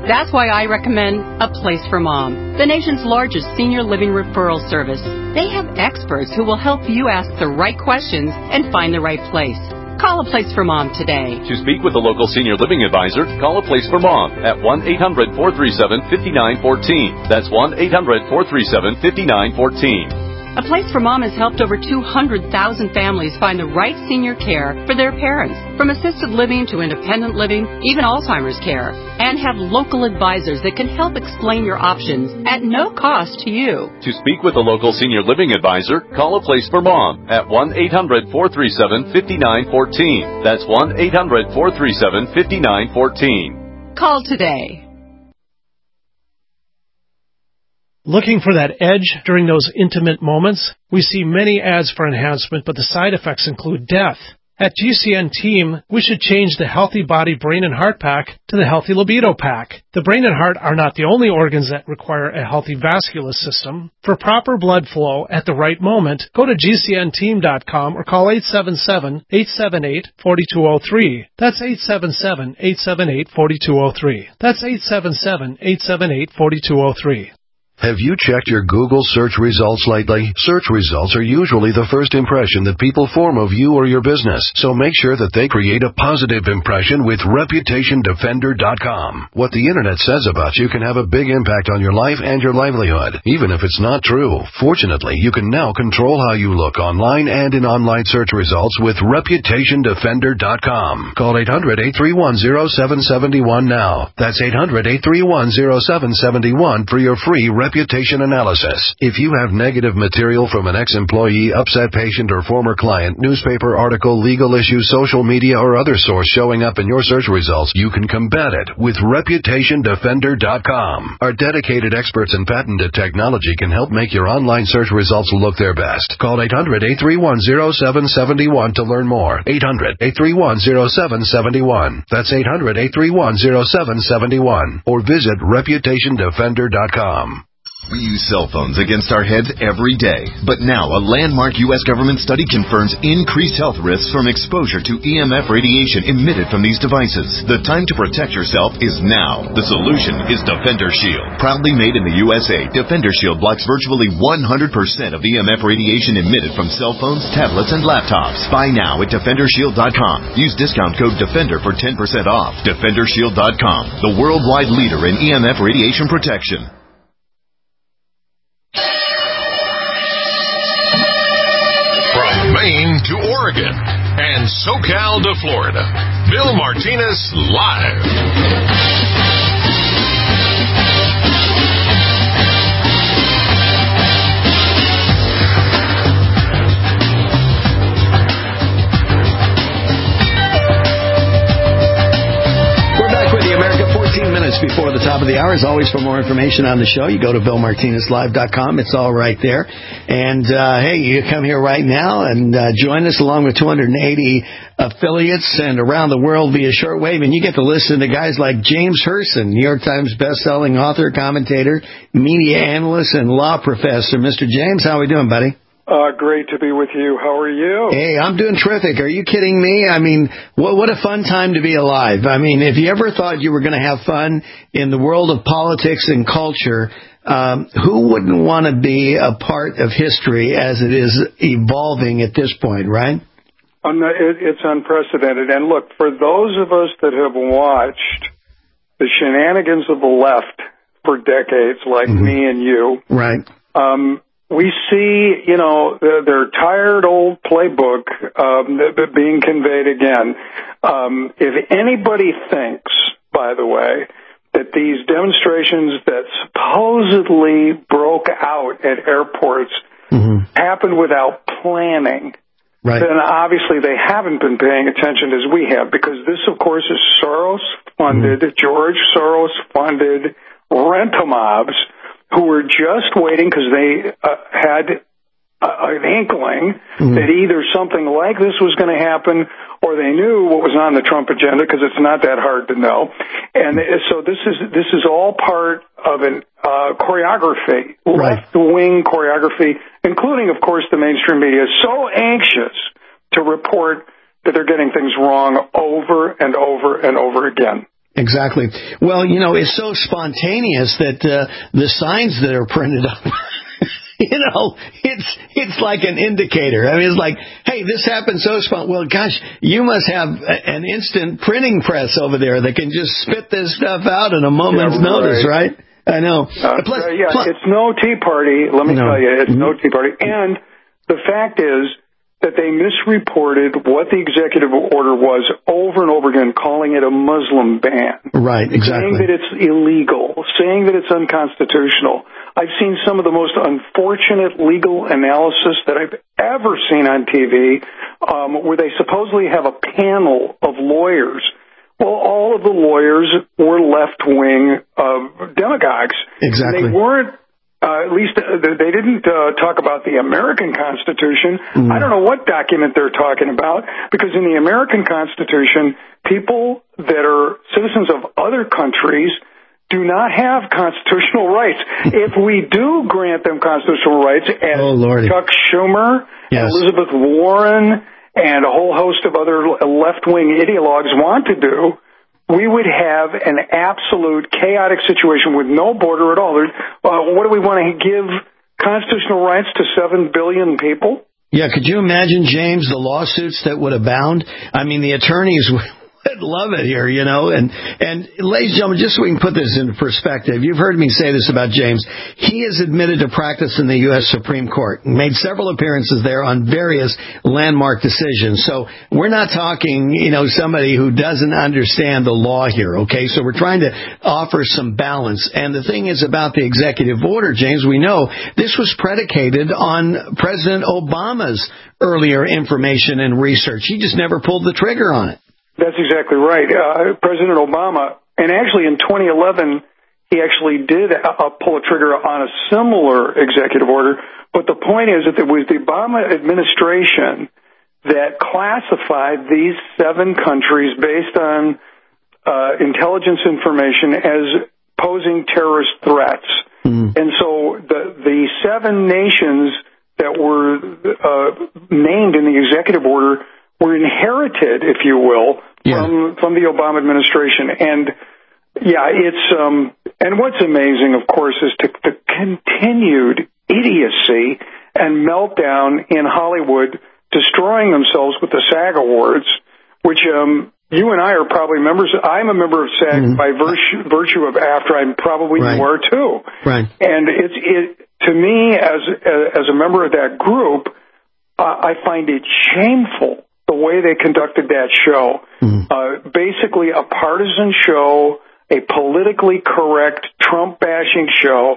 That's why I recommend A Place for Mom, the nation's largest senior living referral service. They have experts who will help you ask the right questions and find the right place. Call A Place for Mom today. To speak with a local senior living advisor, call A Place for Mom at one eight hundred four three seven five nine one four. That's one eight hundred four three seven five nine one four. A Place for Mom has helped over two hundred thousand families find the right senior care for their parents, from assisted living to independent living, even Alzheimer's care, and have local advisors that can help explain your options at no cost to you. To speak with a local senior living advisor, call A Place for Mom at one eight hundred four three seven five nine one four. That's one eight hundred four three seven five nine one four. Call today. Looking for that edge during those intimate moments? We see many ads for enhancement, but the side effects include death. At G C N Team, we should change the Healthy Body, Brain, and Heart Pack to the Healthy Libido Pack. The brain and heart are not the only organs that require a healthy vascular system. For proper blood flow at the right moment, go to G C N team dot com or call eight seven seven, eight seven eight, four two zero three. That's eight seven seven, eight seven eight, four two zero three. That's eight seven seven, eight seven eight, four two zero three. Have you checked your Google search results lately? Search results are usually the first impression that people form of you or your business, so make sure that they create a positive impression with reputation defender dot com. What the internet says about you can have a big impact on your life and your livelihood, even if it's not true. Fortunately, you can now control how you look online and in online search results with reputation defender dot com. Call eight hundred, eight three one, zero seven seven one now. That's eight hundred, eight three one, zero seven seven one for your free reputation analysis. If you have negative material from an ex-employee, upset patient, or former client, newspaper article, legal issue, social media, or other source showing up in your search results, you can combat it with reputation defender dot com. Our dedicated experts in patented technology can help make your online search results look their best. Call eight hundred, eight three one, zero seven seven one to learn more. eight hundred, eight three one, zero seven seven one. That's eight hundred, eight three one, zero seven seven one. Or visit reputation defender dot com. We use cell phones against our heads every day. But now a landmark U S government study confirms increased health risks from exposure to E M F radiation emitted from these devices. The time to protect yourself is now. The solution is Defender Shield. Proudly made in the U S A, Defender Shield blocks virtually one hundred percent of E M F radiation emitted from cell phones, tablets, and laptops. Buy now at defender shield dot com. Use discount code DEFENDER for ten percent off. defender shield dot com, the worldwide leader in E M F radiation protection. Maine to Oregon and SoCal to Florida. Bill Martinez live. Minutes before the top of the hour. As always, for more information on the show, you go to bill martinez live dot com. It's all right there. And, uh, hey, you come here right now and uh, join us along with two hundred eighty affiliates and around the world via shortwave. And you get to listen to guys like James Herson, New York Times best-selling author, commentator, media analyst, and law professor. Mister James, how are we doing, buddy? Uh, great to be with you. How are you? Hey, I'm doing terrific. Are you kidding me? I mean, what, what a fun time to be alive. I mean, if you ever thought you were going to have fun in the world of politics and culture, um, who wouldn't want to be a part of history as it is evolving at this point, right? Um, it, it's unprecedented. And look, for those of us that have watched the shenanigans of the left for decades, like mm-hmm. me and you, right? Um, We see, you know, their tired old playbook um, being conveyed again. Um, if anybody thinks, by the way, that these demonstrations that supposedly broke out at airports mm-hmm. happened without planning, right. then obviously they haven't been paying attention as we have, because this, of course, is Soros-funded, mm-hmm. George Soros-funded rent-a-mobs who were just waiting because they uh, had uh, an inkling mm-hmm. that either something like this was going to happen, or they knew what was on the Trump agenda, because it's not that hard to know. And so this is this is all part of an uh, choreography, right. left-wing choreography, including, of course, the mainstream media, so anxious to report that they're getting things wrong over and over and over again. Exactly. Well, you know, it's so spontaneous that uh, the signs that are printed up, you know, it's it's like an indicator. I mean, it's like, hey, this happened so spontaneous. Well, gosh, you must have a, an instant printing press over there that can just spit this stuff out in a moment's yeah, notice, right? I know. Uh, plus, uh, yeah, plus, it's no Tea Party. Let me no. tell you, it's mm-hmm. no Tea Party. And the fact is that they misreported what the executive order was over and over again, calling it a Muslim ban. Right, exactly. Saying that it's illegal, saying that it's unconstitutional. I've seen some of the most unfortunate legal analysis that I've ever seen on T V, um, where they supposedly have a panel of lawyers. Well, all of the lawyers were left-wing uh, demagogues. Exactly. They weren't. Uh, at least uh, they didn't uh, talk about the American Constitution. Mm. I don't know what document they're talking about, because in the American Constitution, people that are citizens of other countries do not have constitutional rights. If we do grant them constitutional rights, as oh, Chuck Schumer, yes. and Elizabeth Warren, and a whole host of other left-wing ideologues want to do, we would have an absolute chaotic situation with no border at all. Uh, what do we want to give constitutional rights to seven billion people? Yeah, could you imagine, James, the lawsuits that would abound? I mean, the attorneys would love it here, you know. And, and ladies and gentlemen, just so we can put this into perspective, you've heard me say this about James. He is admitted to practice in the U S Supreme Court, made several appearances there on various landmark decisions. So we're not talking, you know, somebody who doesn't understand the law here, okay? So we're trying to offer some balance. And the thing is about the executive order, James, we know this was predicated on President Obama's earlier information and research. He just never pulled the trigger on it. That's exactly right. Uh, President Obama, and actually in twenty eleven, he actually did uh, pull a trigger on a similar executive order. But the point is that it was the Obama administration that classified these seven countries based on uh, intelligence information as posing terrorist threats. Mm. And so the, the seven nations that were uh, named in the executive order were inherited, if you will, yeah. from from the Obama administration. And yeah, it's um and what's amazing, of course, is to, the continued idiocy and meltdown in Hollywood, destroying themselves with the SAG Awards, which um you and I are probably members. I'm a member of SAG mm-hmm. by virtue, virtue of after. I'm probably right. you are too. Right. And it's it to me as as a member of that group, uh, I find it shameful the way they conducted that show. Mm. Uh, basically a partisan show, a politically correct Trump-bashing show,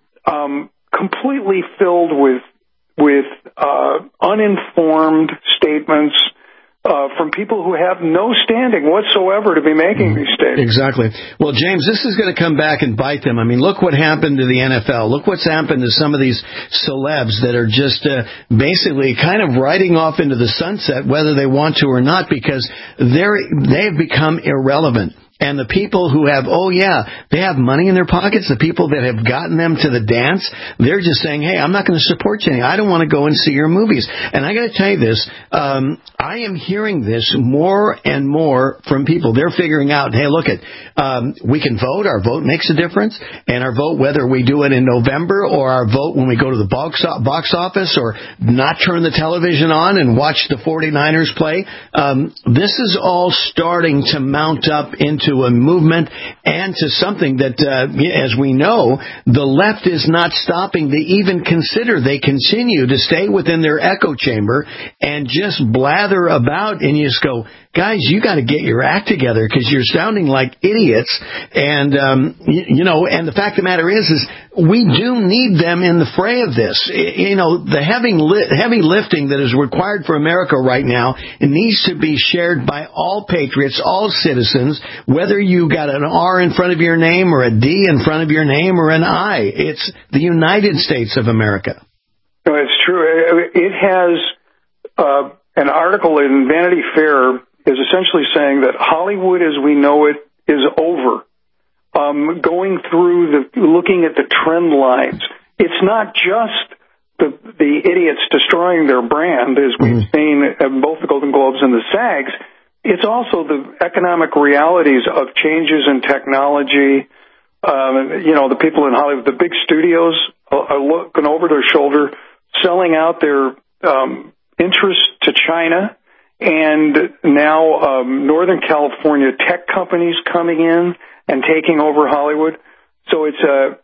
um, completely filled with with uh, uninformed statements uh, from people who have no standing whatsoever to be making mm. these statements. Exactly. Well, James, this is going to come back and bite them. I mean, look what happened to the N F L. Look what's happened to some of these celebs that are just uh, basically kind of riding off into the sunset, whether they want to or not, because they're they've become irrelevant. And the people who have, oh, yeah, they have money in their pockets, the people that have gotten them to the dance, they're just saying, hey, I'm not going to support you. I don't want to go and see your movies. And I got to tell you this, um, I am hearing this more and more from people. They're figuring out, hey, look, it, um, we can vote. Our vote makes a difference. And our vote, whether we do it in November or our vote when we go to the box, box office or not turn the television on and watch the forty-niners play, um, this is all starting to mount up into to a movement and to something that, uh, as we know, the left is not stopping to even consider. They continue to stay within their echo chamber and just blather about, and you just go, guys, you got to get your act together because you're sounding like idiots. And, um, you, you know, and the fact of the matter is, is we do need them in the fray of this. You know, the heavy, li- heavy lifting that is required for America right now, it needs to be shared by all patriots, all citizens, whether you got an R in front of your name or a D in front of your name or an I. It's the United States of America. No, it's true. It has uh, an article in Vanity Fair is essentially saying that Hollywood as we know it is over. Um, going through the, looking at the trend lines, it's not just the the idiots destroying their brand, as we've mm-hmm. seen in both the Golden Globes and the SAGs. it's also the economic realities of changes in technology. Um, you know, the people in Hollywood, the big studios are looking over their shoulder, selling out their um, interests to China, and now um, Northern California tech companies coming in and taking over Hollywood. So it's a,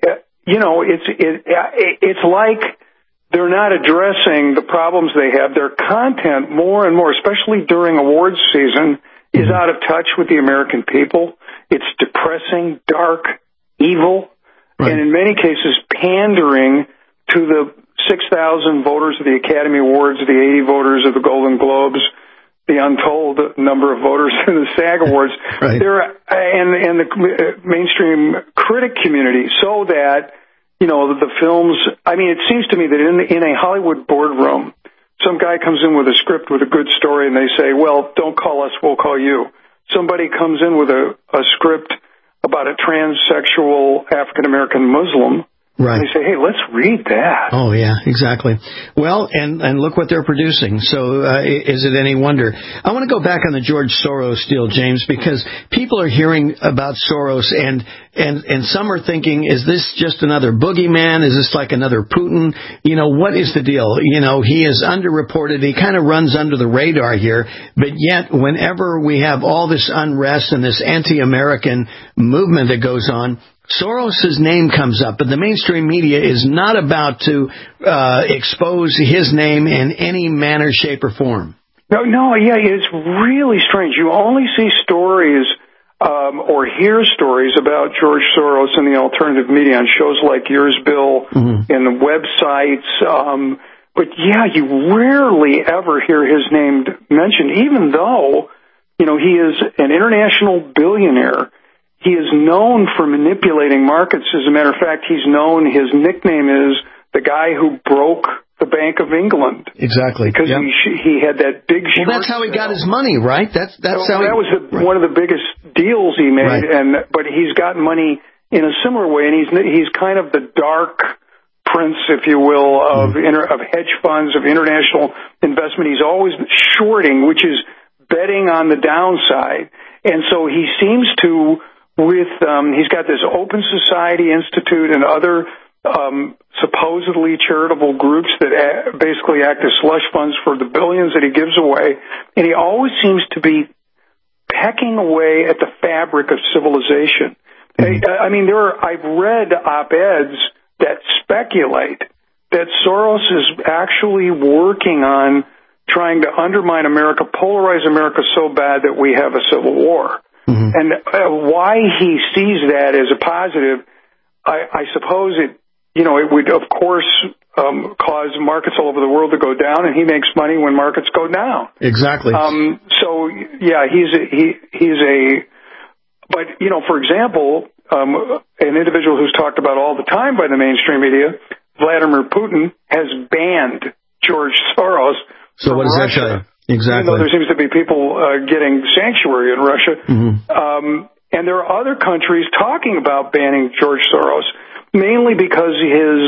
you know, it's it, it's like they're not addressing the problems they have. Their content, more and more, especially during awards season, is out of touch with the American people. It's depressing, dark, evil, right. And in many cases pandering to the six thousand voters of the Academy Awards, the eighty voters of the Golden Globes, the untold number of voters in the SAG Awards, right. There and and the mainstream critic community, so that, you know, the films. I mean, it seems to me that in in a Hollywood boardroom, some guy comes in with a script with a good story, and they say, "Well, don't call us, we'll call you." Somebody comes in with a, a script about a transsexual African-American Muslim, right. And they say, hey, let's read that. Oh, yeah, exactly. Well, and, and look what they're producing. So uh, is it any wonder? I want to go back on the George Soros deal, James, because people are hearing about Soros, and, and, and some are thinking, is this just another boogeyman? Is this like another Putin? You know, what is the deal? You know, he is underreported. He kind of runs under the radar here. But yet, whenever we have all this unrest and this anti-American movement that goes on, Soros' name comes up, but the mainstream media is not about to uh, expose his name in any manner, shape, or form. No, no, yeah, it's really strange. You only see stories um, or hear stories about George Soros in the alternative media on shows like Yours, Bill, mm-hmm. and the websites. Um, but, yeah, you rarely ever hear his name mentioned, even though, you know, he is an international billionaire. He is known for manipulating markets. As a matter of fact, he's known, his nickname is the guy who broke the Bank of England. Exactly. Because yep. he, he had that big short Well, that's how he got his money, right? That's that's so how That he, was the, right. one of the biggest deals he made, right. and but he's gotten money in a similar way, and he's he's kind of the dark prince, if you will, of, mm. inter, of hedge funds, of international investment. He's always shorting, which is betting on the downside. And so he seems to... With um, he's got this Open Society Institute and other um, supposedly charitable groups that a- basically act as slush funds for the billions that he gives away, and he always seems to be pecking away at the fabric of civilization. Mm-hmm. I, I mean, there are I've read op-eds that speculate that Soros is actually working on trying to undermine America, polarize America so bad that we have a civil war. Mm-hmm. And uh, why he sees that as a positive, I, I suppose it, you know, it would, of course, um, cause markets all over the world to go down, and he makes money when markets go down. Exactly. Um, so, yeah, he's a, he, he's a, but, you know, for example, um, an individual who's talked about all the time by the mainstream media, Vladimir Putin, has banned George Soros So what does Russia. that tell you? Exactly. Even though there seems to be people uh, getting sanctuary in Russia. Mm-hmm. Um, and there are other countries talking about banning George Soros, mainly because his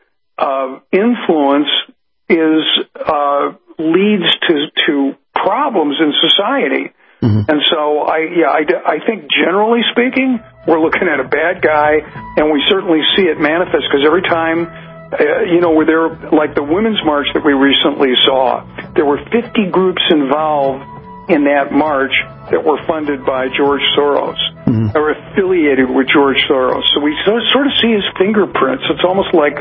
uh, influence is uh, leads to, to problems in society. Mm-hmm. And so, I yeah, I, I think generally speaking, we're looking at a bad guy, and we certainly see it manifest, because every time... Uh, you know, were there, like the Women's March that we recently saw, there were fifty groups involved in that march that were funded by George Soros, mm-hmm. or affiliated with George Soros. So we sort of see his fingerprints. It's almost like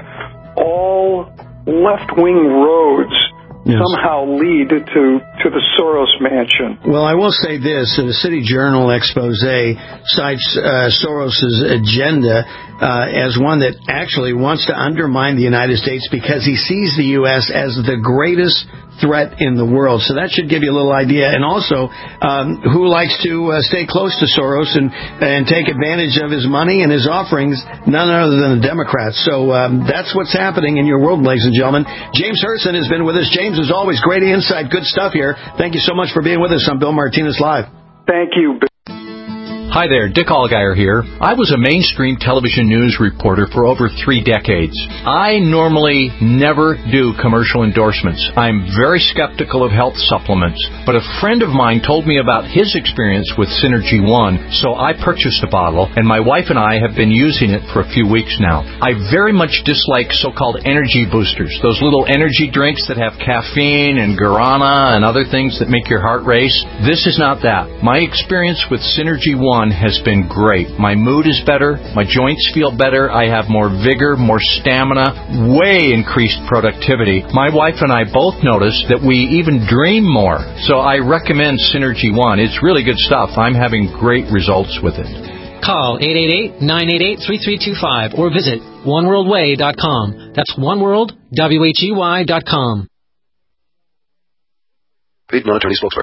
all left-wing roads yes. somehow lead to, to the Soros mansion. Well, I will say this. The City Journal expose cites uh, Soros' agenda uh, as one that actually wants to undermine the United States because he sees the U S as the greatest threat in the world. So that should give you a little idea. And also, um, who likes to uh, stay close to Soros and, and take advantage of his money and his offerings? None other than the Democrats. So um, that's what's happening in your world, ladies and gentlemen. James Herson has been with us. James, as always, great insight, good stuff here. Thank you so much for being with us on Bill Martinez Live. Thank you, Bill. Hi there, Dick Allgaier here. I was a mainstream television news reporter for over three decades. I normally never do commercial endorsements. I'm very skeptical of health supplements, but a friend of mine told me about his experience with Synergy One, so I purchased a bottle, and my wife and I have been using it for a few weeks now. I very much dislike so-called energy boosters, those little energy drinks that have caffeine and guarana and other things that make your heart race. This is not that. My experience with Synergy One has been great. My mood is better, my joints feel better, I have more vigor, more stamina, way increased productivity. My wife and I both noticed that we even dream more. So I recommend Synergy One. It's really good stuff. I'm having great results with it. Call eight eight eight, nine eight eight, three three two five or visit one world way dot com. That's oneworld, W H E Y dot com. Paid non-attorney spokesperson.